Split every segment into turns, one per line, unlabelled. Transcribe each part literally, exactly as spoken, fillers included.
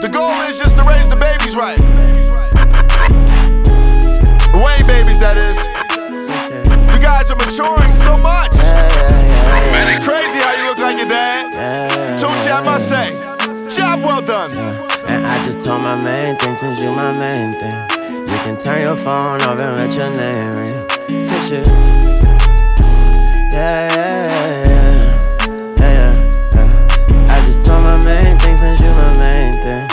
The goal is just to raise the babies right. The Wayne babies, that is. You guys are maturing so much. It's crazy how you look like your dad. Tunechi, I must say, job well done.
And I just told my main thing, since you my main thing, you can turn your phone off and let your name ring. Text you. Yeah, yeah, yeah, yeah, yeah. I just told my main thing, since you my main thing.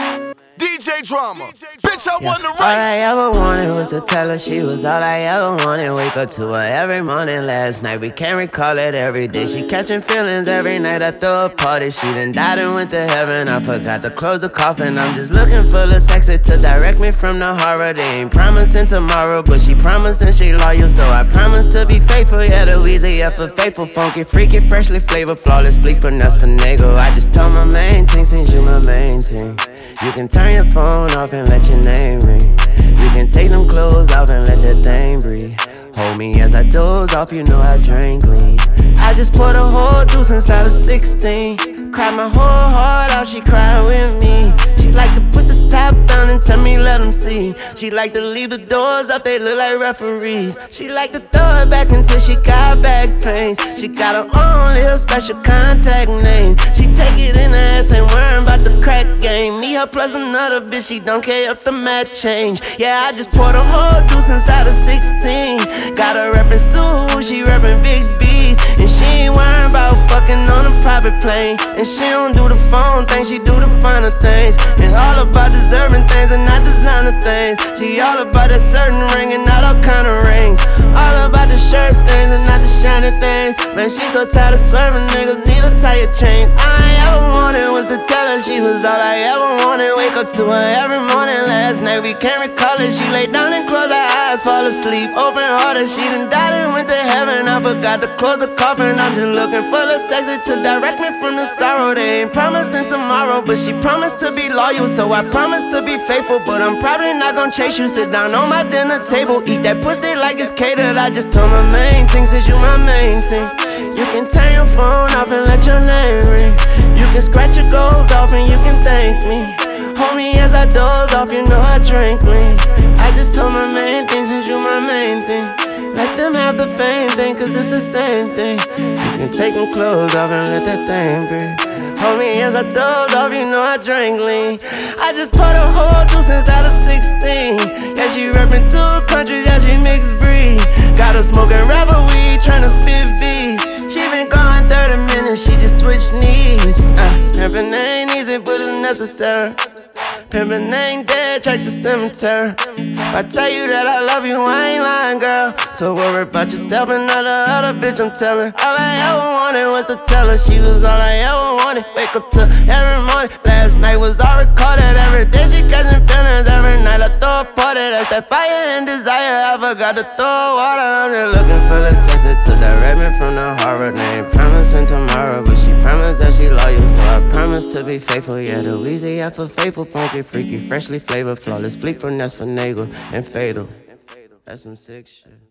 D J Drama, bitch, I
Yeah.
won the race.
All I ever wanted was to tell her she was all I ever wanted. Wake up to her every morning. Last night we can't recall it every day. She catching feelings every night. I throw a party. She done died and went to heaven. I forgot to close the coffin. I'm just looking for the sexy to direct me from the horror. They ain't promising tomorrow, but she promising she loyal. So I promise to be faithful. Yeah, the Weezy, yeah, for faithful, funky, freaky, freshly flavored, flawless, bleak, but that's finagle. I just told my main thing, since you my main thing. You can turn your phone off and let your name ring. You can take them clothes off and let that thing breathe. Hold me as I doze off, you know I drink lean. I just poured a whole deuce inside of sixteen. Cried my whole heart out, she cried with me. She like to put the top down and tell me let them see. She like to leave the doors up, they look like referees. She like to throw it back until she got back pains. She got her own little special contact name. She take it in the ass, ain't worrying about the crack game. Me, her plus another bitch, she don't care if the math change. Yeah, I just poured a whole deuce inside of sixteen. Got her reppin' Sue, she reppin' Big B's. And she ain't worrying about fucking on a private plane. And she don't do the phone thing, she do the finer things. And all about deserving things and not designer things. She all about that certain ring and not all kind of rings. All about the shirt things and not the shiny things. Man, she so tired of swerving, niggas need a tire change. All I ever wanted was to tell her she was all I ever wanted. Wake up to her every morning. Last night we can't recall it. She lay down and close her eyes, fall asleep, open hearted. She done died and went to heaven. I forgot to close the coffin. I'm just looking for the sexy to direct me from the sorrow. They ain't promising tomorrow, but she promised to be loyal. So I promise to be faithful, but I'm probably not gonna chase you. Sit down on my dinner table, eat that pussy like it's catered. I just told my main thing, since you my main thing. You can turn your phone off and let your name ring. You can scratch your goals off and you can thank me. Hold me as I doze off, you know I drink lean. I just told my main thing, since you my main thing. Let them have the fame thing, cause it's the same thing. You can take them clothes off and let that thing breathe. Hold me as I doze off, you know I drink lean. I just put a whole deuce inside of sixteen. Yeah, she reppin' two countries, yeah, she mixed breed. Got her smoking rapper weed, tryna spit V's. She been gone thirty minutes, she just switched knees. Uh, Pimpin' ain't easy, but it's necessary. Pimpin' ain't dead, check the cemetery. If I tell you that I love you, I ain't lying, girl. So worry about yourself and not the other bitch I'm telling. All I ever wanted was to tell her she was all I ever wanted. Wake up to every morning. Last night was all recorded. Every day she catching feelings. Every night I throw a party. That's that fire and desire. I forgot to throw water. I'm just looking for the sensor to direct me from the horror. They ain't promising tomorrow, but she promised that she loyal. So I promise to be faithful. Yeah, the Weezy, yeah, for faithful, funky, freaky, freshly flavored, flawless, bleak, finesse, finagle, and fatal. That's some sick shit.